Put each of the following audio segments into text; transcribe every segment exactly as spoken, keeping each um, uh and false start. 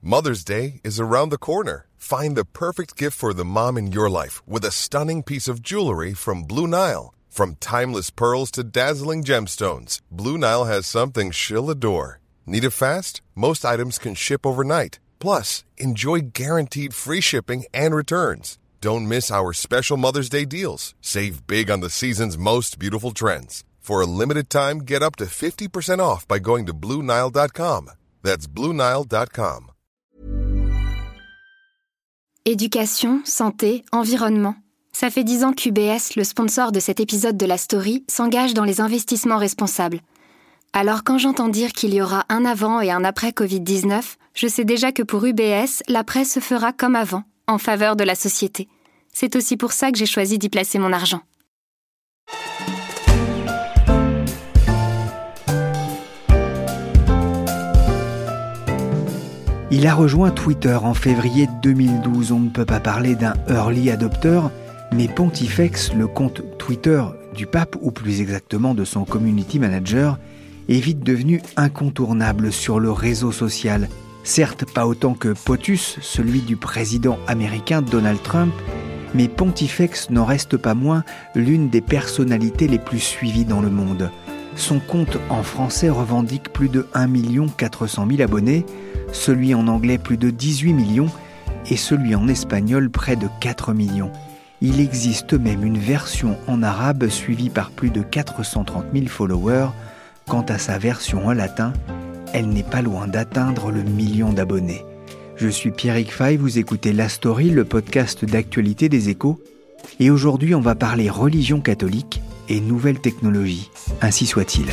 Mother's Day is around the corner. Find the perfect gift for the mom in your life with a stunning piece of jewelry from Blue Nile. From timeless pearls to dazzling gemstones, Blue Nile has something she'll adore. Need it fast? Most items can ship overnight. Plus, enjoy guaranteed free shipping and returns. Don't miss our special Mother's Day deals. Save big on the season's most beautiful trends. For a limited time, get up to fifty percent off by going to Blue Nile dot com. That's Blue Nile dot com. Éducation, santé, environnement. Ça fait dix ans qu'U B S, le sponsor de cet épisode de la story, s'engage dans les investissements responsables. Alors quand j'entends dire qu'il y aura un avant et un après covid dix-neuf, je sais déjà que pour U B S, l'après se fera comme avant, en faveur de la société. C'est aussi pour ça que j'ai choisi d'y placer mon argent. Il a rejoint Twitter en février deux mille douze. On ne peut pas parler d'un early adopter, mais Pontifex, le compte Twitter du pape, ou plus exactement de son community manager, est vite devenu incontournable sur le réseau social. Certes, pas autant que POTUS, celui du président américain Donald Trump, mais Pontifex n'en reste pas moins l'une des personnalités les plus suivies dans le monde. Son compte en français revendique plus de un million quatre cent mille abonnés, celui en anglais plus de dix-huit millions et celui en espagnol près de quatre millions. Il existe même une version en arabe suivie par plus de quatre cent trente mille followers. Quant à sa version en latin, elle n'est pas loin d'atteindre le million d'abonnés. Je suis Pierrick Fay, vous écoutez La Story, le podcast d'actualité des Échos. Et aujourd'hui, on va parler religion catholique et nouvelles technologies. Ainsi soit-il.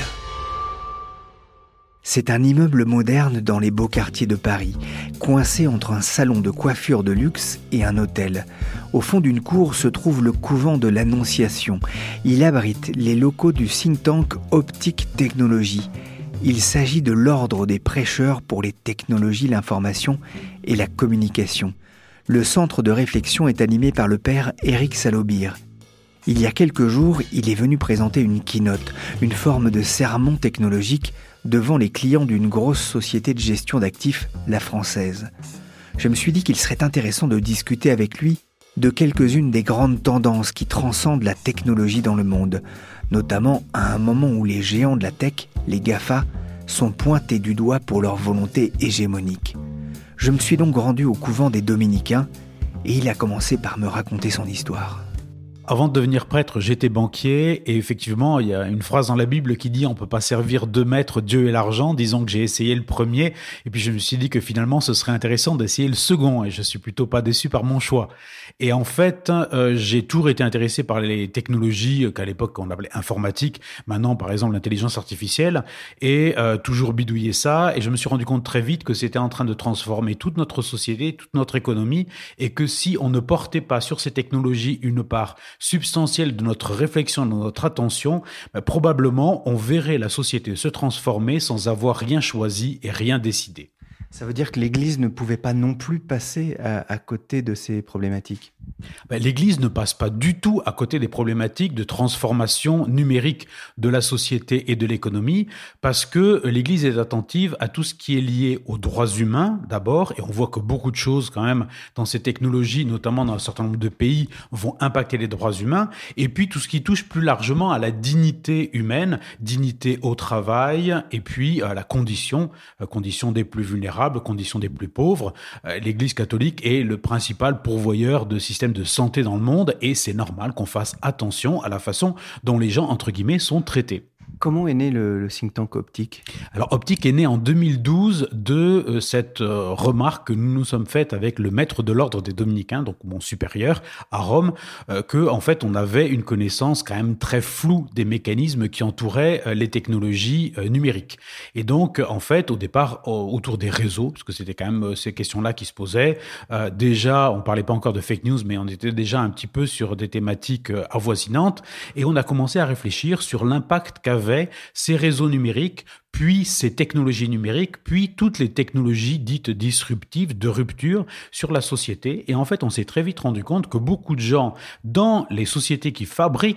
C'est un immeuble moderne dans les beaux quartiers de Paris, coincé entre un salon de coiffure de luxe et un hôtel. Au fond d'une cour se trouve le couvent de l'Annonciation. Il abrite les locaux du think tank Optique Technologies. Il s'agit de l'ordre des prêcheurs pour les technologies, l'information et la communication. Le centre de réflexion est animé par le père Éric Salobir. Il y a quelques jours, il est venu présenter une keynote, une forme de sermon technologique devant les clients d'une grosse société de gestion d'actifs, la Française. Je me suis dit qu'il serait intéressant de discuter avec lui de quelques-unes des grandes tendances qui transcendent la technologie dans le monde, notamment à un moment où les géants de la tech, les GAFA, sont pointés du doigt pour leur volonté hégémonique. Je me suis donc rendu au couvent des Dominicains et il a commencé par me raconter son histoire. Avant de devenir prêtre, j'étais banquier et effectivement, il y a une phrase dans la Bible qui dit « On ne peut pas servir deux maîtres, Dieu et l'argent ». Disons que j'ai essayé le premier et puis je me suis dit que finalement, ce serait intéressant d'essayer le second et je suis plutôt pas déçu par mon choix. Et en fait, euh, j'ai toujours été intéressé par les technologies qu'à l'époque on appelait informatique, maintenant par exemple l'intelligence artificielle et euh, toujours bidouillé ça et je me suis rendu compte très vite que c'était en train de transformer toute notre société, toute notre économie et que si on ne portait pas sur ces technologies une part substantielle de notre réflexion, de notre attention, ben, probablement on verrait la société se transformer sans avoir rien choisi et rien décidé. Ça veut dire que l'Église ne pouvait pas non plus passer à, à côté de ces problématiques. Ben, L'Église ne passe pas du tout à côté des problématiques de transformation numérique de la société et de l'économie, parce que l'Église est attentive à tout ce qui est lié aux droits humains d'abord, et on voit que beaucoup de choses quand même dans ces technologies, notamment dans un certain nombre de pays, vont impacter les droits humains, et puis tout ce qui touche plus largement à la dignité humaine, dignité au travail, et puis à la condition, condition des plus vulnérables, conditions des plus pauvres. L'Église catholique est le principal pourvoyeur de systèmes de santé dans le monde et c'est normal qu'on fasse attention à la façon dont les gens, entre guillemets, sont traités. Comment est né le, le think tank Optique ? Alors Optique est né en deux mille douze de euh, cette euh, remarque que nous nous sommes faites avec le maître de l'ordre des Dominicains, donc mon supérieur à Rome, euh, que en fait on avait une connaissance quand même très floue des mécanismes qui entouraient euh, les technologies euh, numériques. Et donc en fait au départ euh, autour des réseaux, parce que c'était quand même euh, ces questions-là qui se posaient. Euh, déjà on parlait pas encore de fake news, mais on était déjà un petit peu sur des thématiques euh, avoisinantes, et on a commencé à réfléchir sur l'impact qu'avaient ces réseaux numériques, puis ces technologies numériques, puis toutes les technologies dites disruptives, de rupture sur la société. Et en fait, on s'est très vite rendu compte que beaucoup de gens dans les sociétés qui fabriquent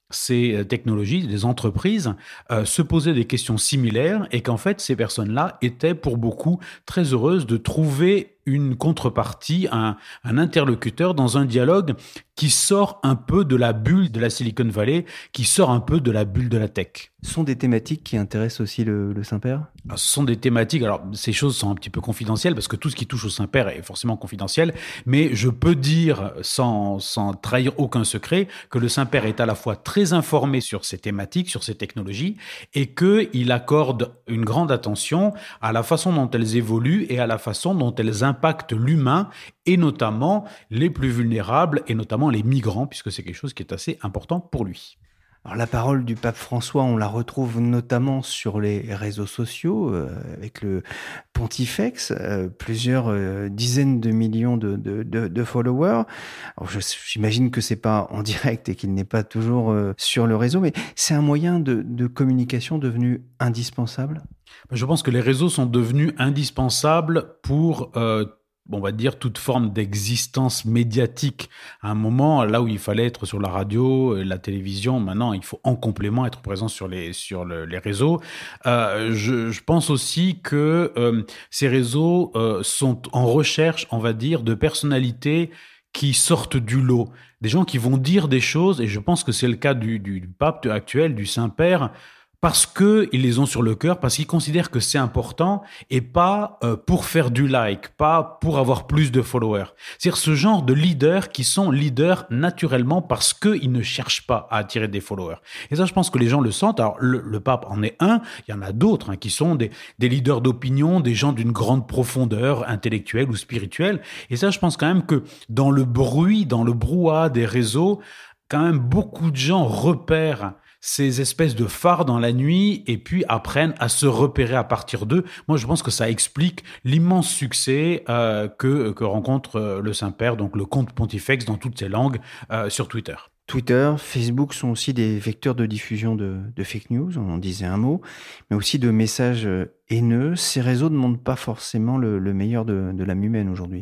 ces technologies, les entreprises, euh, se posaient des questions similaires et qu'en fait, ces personnes-là étaient pour beaucoup très heureuses de trouver une contrepartie, un, un interlocuteur dans un dialogue qui sort un peu de la bulle de la Silicon Valley, qui sort un peu de la bulle de la tech. Ce sont des thématiques qui intéressent aussi le, le Saint-Père ? Alors, ce sont des thématiques, alors ces choses sont un petit peu confidentielles parce que tout ce qui touche au Saint-Père est forcément confidentiel, mais je peux dire sans, sans trahir aucun secret que le Saint-Père est à la fois très informé sur ces thématiques, sur ces technologies et qu'il accorde une grande attention à la façon dont elles évoluent et à la façon dont elles impactent l'humain et notamment les plus vulnérables et notamment les migrants puisque c'est quelque chose qui est assez important pour lui. Alors, la parole du pape François, on la retrouve notamment sur les réseaux sociaux euh, avec le Pontifex, euh, plusieurs euh, dizaines de millions de, de, de, de followers. Alors, je, j'imagine que c'est pas en direct et qu'il n'est pas toujours euh, sur le réseau, mais c'est un moyen de, de communication devenu indispensable. Je pense que les réseaux sont devenus indispensables pour euh, on va dire, toute forme d'existence médiatique. À un moment, là où il fallait être sur la radio, la télévision, maintenant, il faut en complément être présent sur les, sur le, les réseaux. Euh, je, je pense aussi que euh, ces réseaux euh, sont en recherche, on va dire, de personnalités qui sortent du lot. Des gens qui vont dire des choses, et je pense que c'est le cas du, du, du pape actuel, du Saint-Père, parce qu'ils les ont sur le cœur, parce qu'ils considèrent que c'est important et pas euh, pour faire du like, pas pour avoir plus de followers. C'est-à-dire ce genre de leaders qui sont leaders naturellement parce qu'ils ne cherchent pas à attirer des followers. Et ça, je pense que les gens le sentent. Alors, le, le pape en est un, il y en a d'autres hein, qui sont des, des leaders d'opinion, des gens d'une grande profondeur intellectuelle ou spirituelle. Et ça, je pense quand même que dans le bruit, dans le brouhaha des réseaux, quand même beaucoup de gens repèrent ces espèces de phares dans la nuit et puis apprennent à se repérer à partir d'eux. Moi, je pense que ça explique l'immense succès euh, que, que rencontre euh, le Saint-Père, donc le compte Pontifex dans toutes ses langues euh, sur Twitter. Twitter, Facebook sont aussi des vecteurs de diffusion de, de fake news, on en disait un mot, mais aussi de messages haineux. Ces réseaux ne montrent pas forcément le, le meilleur de, de l'âme humaine aujourd'hui.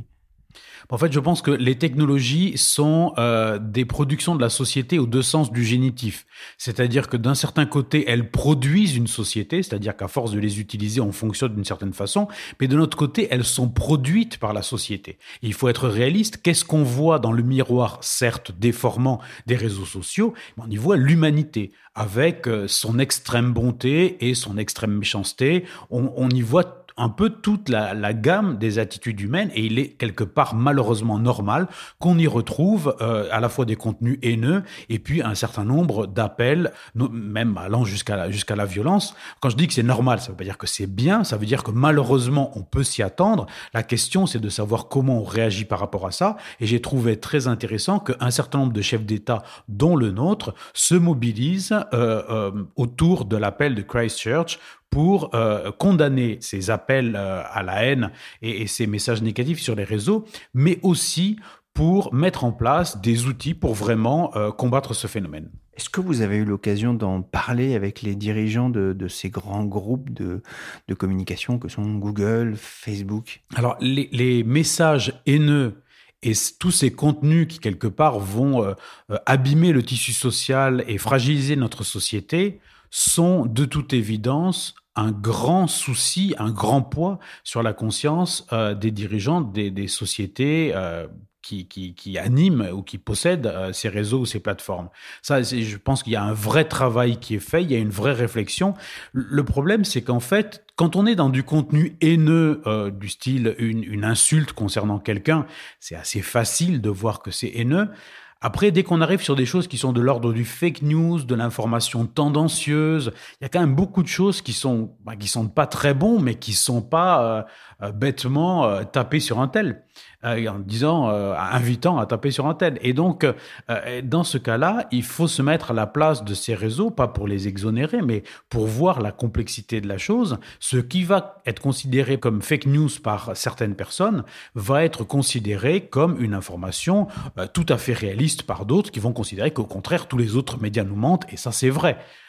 En fait, je pense que les technologies sont euh, des productions de la société aux deux sens du génitif. C'est-à-dire que d'un certain côté, elles produisent une société, c'est-à-dire qu'à force de les utiliser, on fonctionne d'une certaine façon, mais de notre côté, elles sont produites par la société. Et il faut être réaliste. Qu'est-ce qu'on voit dans le miroir, certes déformant, des réseaux sociaux? On y voit l'humanité, avec son extrême bonté et son extrême méchanceté. On, on y voit un peu toute la, la gamme des attitudes humaines et il est quelque part malheureusement normal qu'on y retrouve euh, à la fois des contenus haineux et puis un certain nombre d'appels, même allant jusqu'à la, jusqu'à la violence. Quand je dis que c'est normal, ça veut pas dire que c'est bien, ça veut dire que malheureusement on peut s'y attendre. La question c'est de savoir comment on réagit par rapport à ça et j'ai trouvé très intéressant qu'un certain nombre de chefs d'État, dont le nôtre, se mobilisent euh, euh, autour de l'appel de Christchurch pour euh, condamner ces appels euh, à la haine et, et ces messages négatifs sur les réseaux, mais aussi pour mettre en place des outils pour vraiment euh, combattre ce phénomène. Est-ce que vous avez eu l'occasion d'en parler avec les dirigeants de, de ces grands groupes de, de communication que sont Google, Facebook ? Alors, les, les messages haineux et tous ces contenus qui, quelque part, vont euh, euh, abîmer le tissu social et fragiliser notre société sont de toute évidence un grand souci, un grand poids sur la conscience euh, des dirigeants des, des sociétés euh, qui, qui, qui animent ou qui possèdent euh, ces réseaux ou ces plateformes. Ça, c'est, je pense qu'il y a un vrai travail qui est fait, il y a une vraie réflexion. Le problème, c'est qu'en fait, quand on est dans du contenu haineux, euh, du style une, une insulte concernant quelqu'un, c'est assez facile de voir que c'est haineux. Après, dès qu'on arrive sur des choses qui sont de l'ordre du fake news, de l'information tendancieuse, il y a quand même beaucoup de choses qui sont bah, qui sont pas très bons, mais qui sont pas euh, euh, bêtement euh, tapées sur un tel, euh, en disant, euh, invitant à taper sur un tel. Et donc, euh, dans ce cas-là, il faut se mettre à la place de ces réseaux, pas pour les exonérer, mais pour voir la complexité de la chose. Ce qui va être considéré comme fake news par certaines personnes va être considéré comme une information euh, tout à fait réaliste par d'autres qui vont considérer qu'au contraire, tous les autres médias nous mentent, et ça, c'est vrai.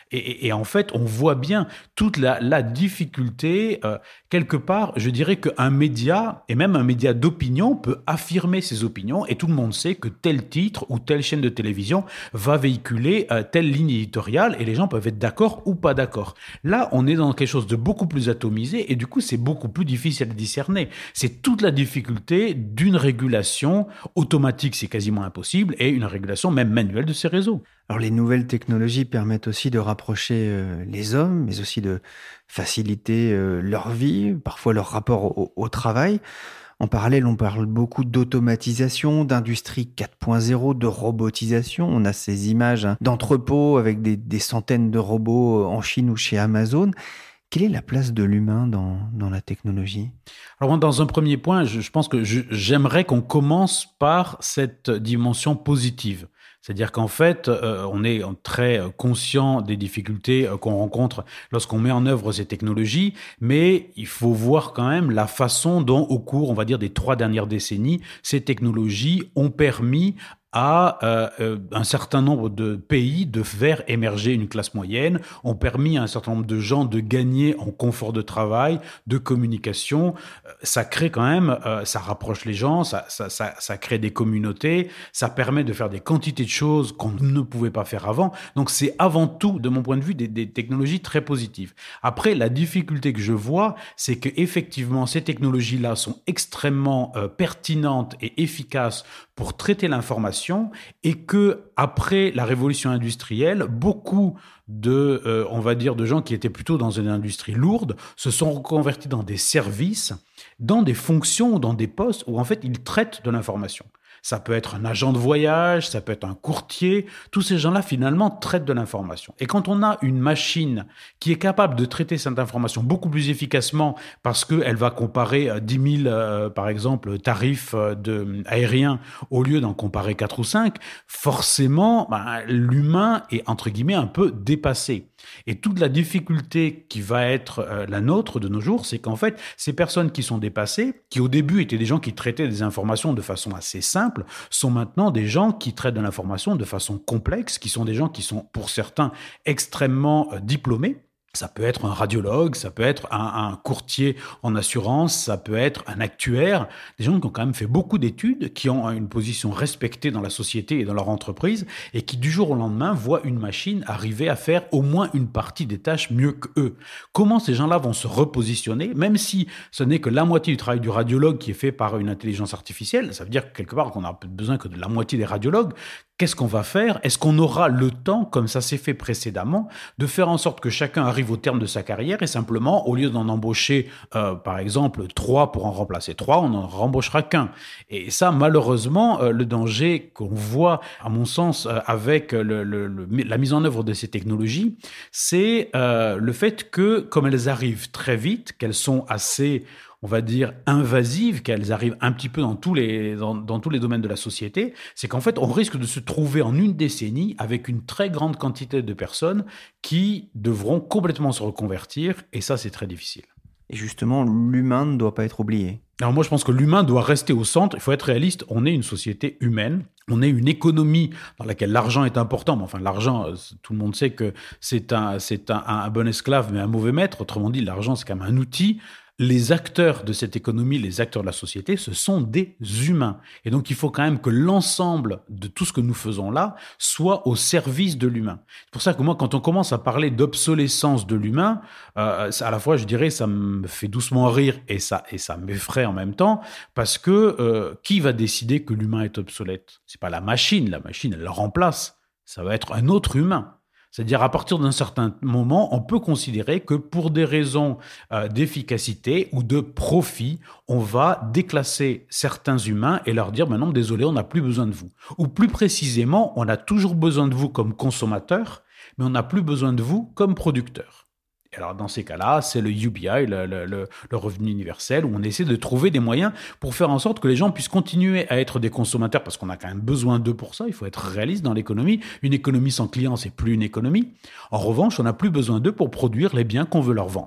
Et, et, et en fait, on voit bien toute la, la difficulté. Euh, quelque part, je dirais qu'un média, et même un média d'opinion, peut affirmer ses opinions, et tout le monde sait que tel titre ou telle chaîne de télévision va véhiculer euh, telle ligne éditoriale, et les gens peuvent être d'accord ou pas d'accord. Là, on est dans quelque chose de beaucoup plus atomisé, et du coup, c'est beaucoup plus difficile à discerner. C'est toute la difficulté d'une régulation automatique, c'est quasiment impossible, et une régulation même manuelle de ces réseaux. Alors les nouvelles technologies permettent aussi de rapprocher euh, les hommes, mais aussi de faciliter euh, leur vie, parfois leur rapport au, au travail. En parallèle, on parle beaucoup d'automatisation, d'industrie quatre point zéro, de robotisation. On a ces images hein, d'entrepôts avec des, des centaines de robots en Chine ou chez Amazon. Quelle est la place de l'humain dans, dans la technologie ? Alors, dans un premier point, je, je pense que je, j'aimerais qu'on commence par cette dimension positive. C'est-à-dire qu'en fait, euh, on est très conscient des difficultés euh, qu'on rencontre lorsqu'on met en œuvre ces technologies, mais il faut voir quand même la façon dont, au cours, on va dire, des trois dernières décennies, ces technologies ont permis à euh, euh, un certain nombre de pays de faire émerger une classe moyenne, ont permis à un certain nombre de gens de gagner en confort de travail, de communication. Euh, ça crée quand même, euh, ça rapproche les gens, ça, ça, ça, ça crée des communautés, ça permet de faire des quantités de choses qu'on ne pouvait pas faire avant. Donc c'est avant tout, de mon point de vue, des, des technologies très positives. Après, la difficulté que je vois, c'est que effectivement ces technologies-là sont extrêmement euh, pertinentes et efficaces pour traiter l'information, et que après la révolution industrielle, beaucoup de, euh, on va dire, de gens qui étaient plutôt dans une industrie lourde se sont reconvertis dans des services, dans des fonctions, dans des postes où en fait ils traitent de l'information. Ça peut être un agent de voyage, ça peut être un courtier. Tous ces gens-là, finalement, traitent de l'information. Et quand on a une machine qui est capable de traiter cette information beaucoup plus efficacement parce qu'elle va comparer dix mille, euh, par exemple, tarifs de, aériens au lieu d'en comparer quatre ou cinq, forcément, ben, l'humain est, entre guillemets, un peu dépassé. Et toute la difficulté qui va être euh, la nôtre de nos jours, c'est qu'en fait, ces personnes qui sont dépassées, qui au début étaient des gens qui traitaient des informations de façon assez simple, sont maintenant des gens qui traitent de l'information de façon complexe, qui sont des gens qui sont, pour certains, extrêmement euh, diplômés. Ça peut être un radiologue, ça peut être un, un courtier en assurance, ça peut être un actuaire, des gens qui ont quand même fait beaucoup d'études, qui ont une position respectée dans la société et dans leur entreprise, et qui du jour au lendemain voient une machine arriver à faire au moins une partie des tâches mieux qu'eux. Comment ces gens-là vont se repositionner, même si ce n'est que la moitié du travail du radiologue qui est fait par une intelligence artificielle, ça veut dire quelque part qu'on a besoin que de la moitié des radiologues. Qu'est-ce qu'on va faire ? Est-ce qu'on aura le temps, comme ça s'est fait précédemment, de faire en sorte que chacun arrive au terme de sa carrière et simplement, au lieu d'en embaucher, euh, par exemple, trois pour en remplacer trois, on n'en rembauchera qu'un. Et ça, malheureusement, euh, le danger qu'on voit, à mon sens, euh, avec le, le, le, la mise en œuvre de ces technologies, c'est euh, le fait que, comme elles arrivent très vite, qu'elles sont assez... on va dire, invasives, qu'elles arrivent un petit peu dans tous les, dans, dans tous les domaines de la société, c'est qu'en fait, on risque de se trouver en une décennie avec une très grande quantité de personnes qui devront complètement se reconvertir, et ça, c'est très difficile. Et justement, l'humain ne doit pas être oublié. Alors moi, je pense que l'humain doit rester au centre. Il faut être réaliste, on est une société humaine. On est une économie dans laquelle l'argent est important. Mais enfin, l'argent, tout le monde sait que c'est un, c'est un, un bon esclave, mais un mauvais maître. Autrement dit, l'argent, c'est quand même un outil. Les acteurs de cette économie, les acteurs de la société, ce sont des humains. Et donc, il faut quand même que l'ensemble de tout ce que nous faisons là soit au service de l'humain. C'est pour ça que moi, quand on commence à parler d'obsolescence de l'humain, euh, à la fois, je dirais, ça me fait doucement rire et ça, et ça m'effraie en même temps, parce que euh, qui va décider que l'humain est obsolète ? C'est pas la machine. La machine, elle le remplace. Ça va être un autre humain. C'est-à-dire, à partir d'un certain moment, on peut considérer que pour des raisons euh, d'efficacité ou de profit, on va déclasser certains humains et leur dire « Maintenant, désolé, on n'a plus besoin de vous ». Ou plus précisément, on a toujours besoin de vous comme consommateur, mais on n'a plus besoin de vous comme producteur. Et alors, dans ces cas-là, c'est le U B I, le, le, le, le revenu universel, où on essaie de trouver des moyens pour faire en sorte que les gens puissent continuer à être des consommateurs, parce qu'on a quand même besoin d'eux pour ça. Il faut être réaliste dans l'économie. Une économie sans clients, c'est plus une économie. En revanche, on n'a plus besoin d'eux pour produire les biens qu'on veut leur vendre.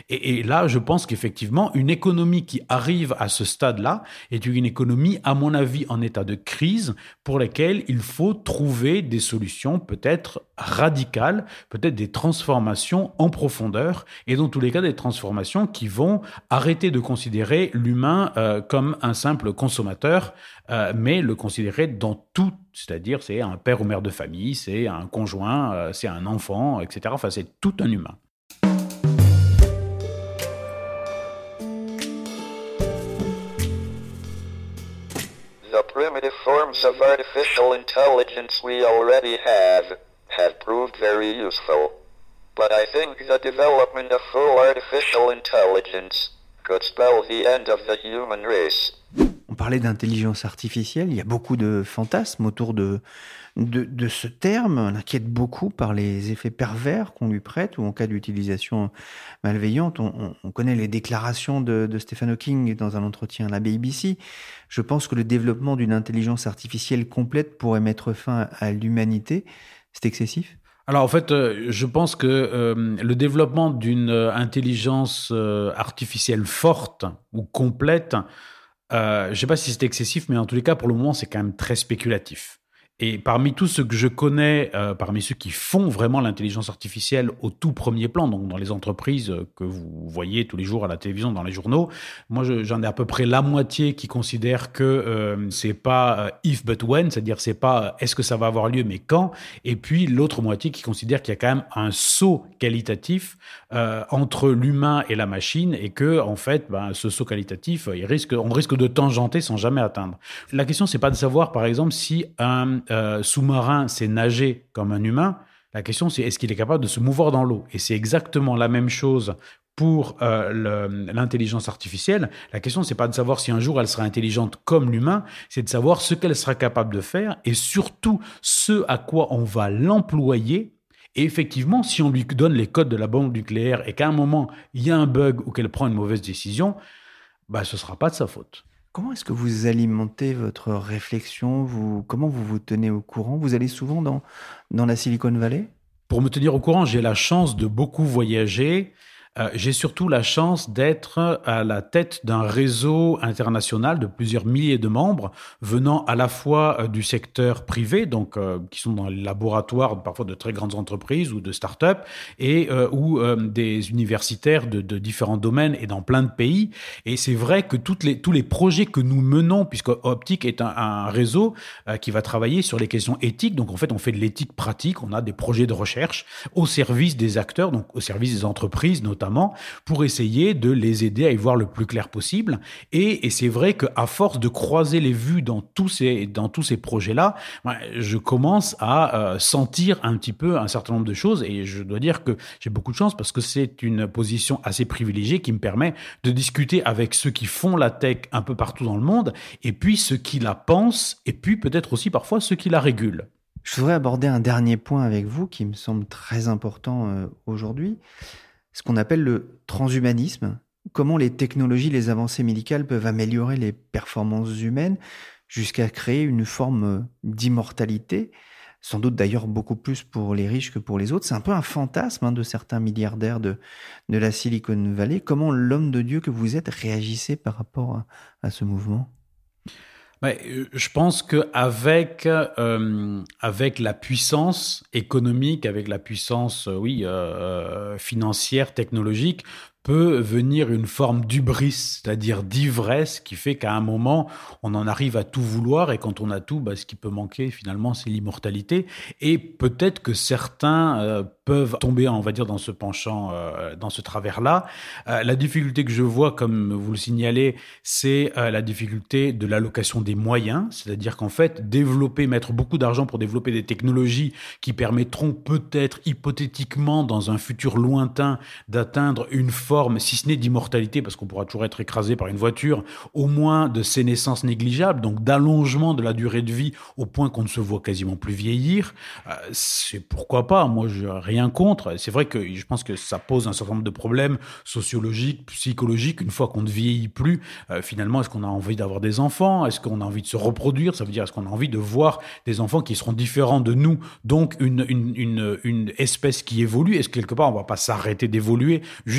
Et, et là, je pense qu'effectivement, une économie qui arrive à ce stade-là est une économie, à mon avis, en état de crise pour laquelle il faut trouver des solutions peut-être radicales, peut-être des transformations en profondeur, et dans tous les cas, des transformations qui vont arrêter de considérer l'humain euh, comme un simple consommateur, euh, mais le considérer dans tout, c'est-à-dire c'est un père ou mère de famille, c'est un conjoint, euh, c'est un enfant, et cetera. Enfin, c'est tout un humain. The primitive forms of artificial intelligence we already have have proved very useful. But I think the development of full artificial intelligence could spell the end of the human race. On parlait d'intelligence artificielle, il y a beaucoup de fantasmes autour de, de, de ce terme. On inquiète beaucoup par les effets pervers qu'on lui prête ou en cas d'utilisation malveillante. On, on, on connaît les déclarations de, de Stephen Hawking dans un entretien à la B B C. Je pense que le développement d'une intelligence artificielle complète pourrait mettre fin à l'humanité. C'est excessif ? Alors en fait, euh, je pense que euh, le développement d'une intelligence euh, artificielle forte ou complète, euh, je ne sais pas si c'est excessif, mais en tous les cas, pour le moment, c'est quand même très spéculatif. Et parmi tous ceux que je connais, euh, parmi ceux qui font vraiment l'intelligence artificielle au tout premier plan, donc dans les entreprises que vous voyez tous les jours à la télévision, dans les journaux, moi je, j'en ai à peu près la moitié qui considèrent que euh, c'est pas euh, if but when, c'est-à-dire c'est pas euh, est-ce que ça va avoir lieu mais quand, et puis l'autre moitié qui considère qu'il y a quand même un saut qualitatif euh, entre l'humain et la machine, et que en fait ben, ce saut qualitatif, il risque, on risque de tangenter sans jamais atteindre. La question c'est pas de savoir par exemple si un Euh, sous-marin, c'est nager comme un humain. La question, c'est est-ce qu'il est capable de se mouvoir dans l'eau ? Et c'est exactement la même chose pour euh, le, l'intelligence artificielle. La question, c'est pas de savoir si un jour elle sera intelligente comme l'humain, c'est de savoir ce qu'elle sera capable de faire et surtout ce à quoi on va l'employer. Et effectivement, si on lui donne les codes de la bombe nucléaire et qu'à un moment, il y a un bug ou qu'elle prend une mauvaise décision, bah, ce sera pas de sa faute. Comment est-ce que vous alimentez votre réflexion ? Vous, comment vous vous tenez au courant ? Vous allez souvent dans, dans la Silicon Valley ? Pour me tenir au courant, j'ai la chance de beaucoup voyager. Euh, j'ai surtout la chance d'être à la tête d'un réseau international de plusieurs milliers de membres venant à la fois euh, du secteur privé, donc euh, qui sont dans les laboratoires parfois de très grandes entreprises ou de start-up, et euh, ou euh, des universitaires de, de différents domaines et dans plein de pays. Et c'est vrai que toutes les, tous les projets que nous menons, puisque Optic est un, un réseau euh, qui va travailler sur les questions éthiques, donc en fait on fait de l'éthique pratique, on a des projets de recherche au service des acteurs, donc au service des entreprises notamment, notamment, pour essayer de les aider à y voir le plus clair possible. Et, et c'est vrai qu'à force de croiser les vues dans tous ces, dans tous ces projets-là, je commence à euh, sentir un petit peu un certain nombre de choses. Et je dois dire que j'ai beaucoup de chance parce que c'est une position assez privilégiée qui me permet de discuter avec ceux qui font la tech un peu partout dans le monde, et puis ceux qui la pensent, et puis peut-être aussi parfois ceux qui la régulent. Je voudrais aborder un dernier point avec vous qui me semble très important euh, aujourd'hui, ce qu'on appelle le transhumanisme. Comment les technologies, les avancées médicales peuvent améliorer les performances humaines jusqu'à créer une forme d'immortalité, sans doute d'ailleurs beaucoup plus pour les riches que pour les autres. C'est un peu un fantasme hein, de certains milliardaires de, de la Silicon Valley. Comment l'homme de Dieu que vous êtes réagissez par rapport à, à ce mouvement ? Ouais, je pense qu'avec euh, avec la puissance économique, avec la puissance, euh, oui, euh, financière, technologique, peut venir une forme d'hubris, c'est-à-dire d'ivresse, qui fait qu'à un moment, on en arrive à tout vouloir, et quand on a tout, bah, ce qui peut manquer, finalement, c'est l'immortalité. Et peut-être que certains euh, peuvent tomber, on va dire, dans ce penchant, euh, dans ce travers-là. Euh, la difficulté que je vois, comme vous le signalez, c'est euh, la difficulté de l'allocation des moyens, c'est-à-dire qu'en fait, développer, mettre beaucoup d'argent pour développer des technologies qui permettront peut-être, hypothétiquement, dans un futur lointain, d'atteindre une forme forme, si ce n'est d'immortalité, parce qu'on pourra toujours être écrasé par une voiture, au moins de sénescence négligeable, donc d'allongement de la durée de vie au point qu'on ne se voit quasiment plus vieillir, euh, c'est pourquoi pas, moi je n'ai rien contre. C'est vrai que je pense que ça pose un certain nombre de problèmes sociologiques, psychologiques, une fois qu'on ne vieillit plus, euh, finalement est-ce qu'on a envie d'avoir des enfants, est-ce qu'on a envie de se reproduire, ça veut dire est-ce qu'on a envie de voir des enfants qui seront différents de nous, donc une, une, une, une espèce qui évolue, est-ce que quelque part on ne va pas s'arrêter d'évoluer juste en restant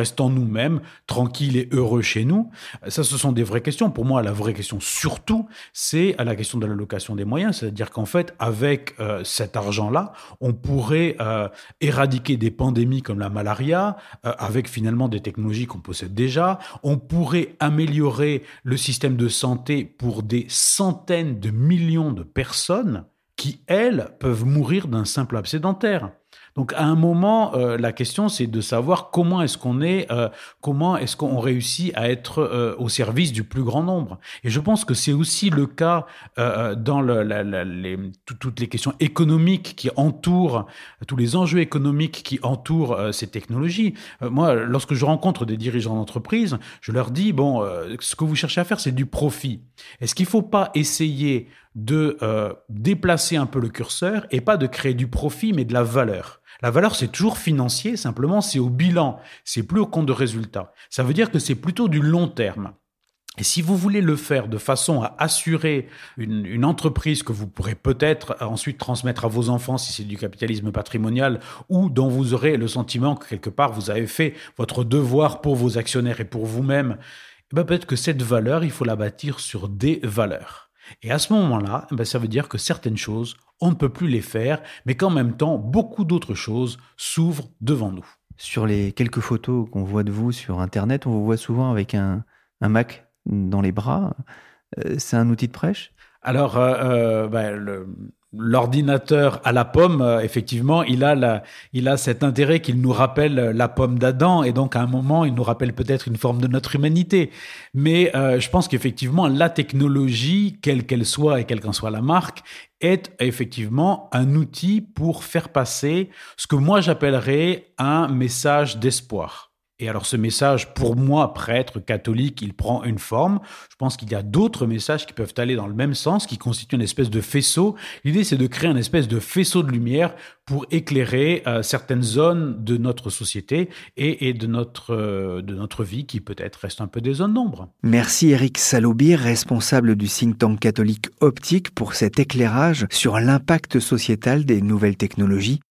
restant nous-mêmes, tranquilles et heureux chez nous? Ça, ce sont des vraies questions. Pour moi, la vraie question surtout, c'est la question de l'allocation des moyens. C'est-à-dire qu'en fait, avec euh, cet argent-là, on pourrait euh, éradiquer des pandémies comme la malaria, euh, avec finalement des technologies qu'on possède déjà. On pourrait améliorer le système de santé pour des centaines de millions de personnes qui, elles, peuvent mourir d'un simple abcès dentaire. Donc, à un moment, euh, la question, c'est de savoir comment est-ce qu'on est, euh, comment est-ce qu'on réussit à être euh, au service du plus grand nombre. Et je pense que c'est aussi le cas euh, dans le, la, la, les, tout, toutes les questions économiques qui entourent, tous les enjeux économiques qui entourent euh, ces technologies. Euh, moi, lorsque je rencontre des dirigeants d'entreprise, je leur dis, bon, euh, ce que vous cherchez à faire, c'est du profit. Est-ce qu'il ne faut pas essayer de euh, déplacer un peu le curseur et pas de créer du profit, mais de la valeur? La valeur, c'est toujours financier, simplement, c'est au bilan, c'est plus au compte de résultat. Ça veut dire que c'est plutôt du long terme. Et si vous voulez le faire de façon à assurer une, une entreprise que vous pourrez peut-être ensuite transmettre à vos enfants si c'est du capitalisme patrimonial, ou dont vous aurez le sentiment que quelque part vous avez fait votre devoir pour vos actionnaires et pour vous-même, eh ben peut-être que cette valeur, il faut la bâtir sur des valeurs. Et à ce moment-là, ben ça veut dire que certaines choses, on ne peut plus les faire, mais qu'en même temps, beaucoup d'autres choses s'ouvrent devant nous. Sur les quelques photos qu'on voit de vous sur Internet, on vous voit souvent avec un, un Mac dans les bras. Euh, c'est un outil de prêche ? Alors, euh, euh, ben, le... L'ordinateur à la pomme, euh, effectivement, il a la, il a cet intérêt qu'il nous rappelle la pomme d'Adam, et donc à un moment, il nous rappelle peut-être une forme de notre humanité. Mais euh, je pense qu'effectivement, la technologie, quelle qu'elle soit et quelle qu'en soit la marque, est effectivement un outil pour faire passer ce que moi j'appellerais un message d'espoir. Et alors ce message, pour moi, prêtre catholique, il prend une forme. Je pense qu'il y a d'autres messages qui peuvent aller dans le même sens, qui constituent une espèce de faisceau. L'idée, c'est de créer une espèce de faisceau de lumière pour éclairer euh, certaines zones de notre société et, et de, notre, euh, de notre vie qui peut-être restent un peu des zones d'ombre. Merci Eric Salobir, responsable du think tank catholique Optique, pour cet éclairage sur l'impact sociétal des nouvelles technologies.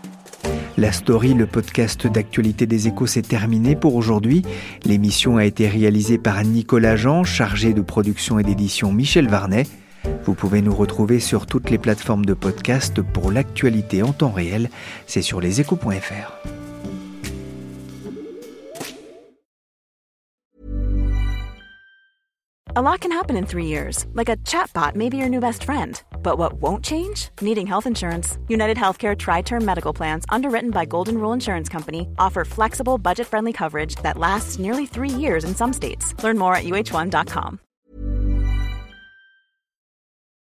La Story, le podcast d'actualité des Échos, s'est terminé pour aujourd'hui. L'émission a été réalisée par Nicolas Jean, chargé de production et d'édition Michel Varnet. Vous pouvez nous retrouver sur toutes les plateformes de podcast pour l'actualité en temps réel. C'est sur leséchos point f r. A lot can happen in three years, like a chatbot may be your new best friend. But what won't change? Needing health insurance. United Healthcare Tri-Term Medical Plans, underwritten by Golden Rule Insurance Company, offer flexible, budget-friendly coverage that lasts nearly three years in some states. Learn more at U H one dot com.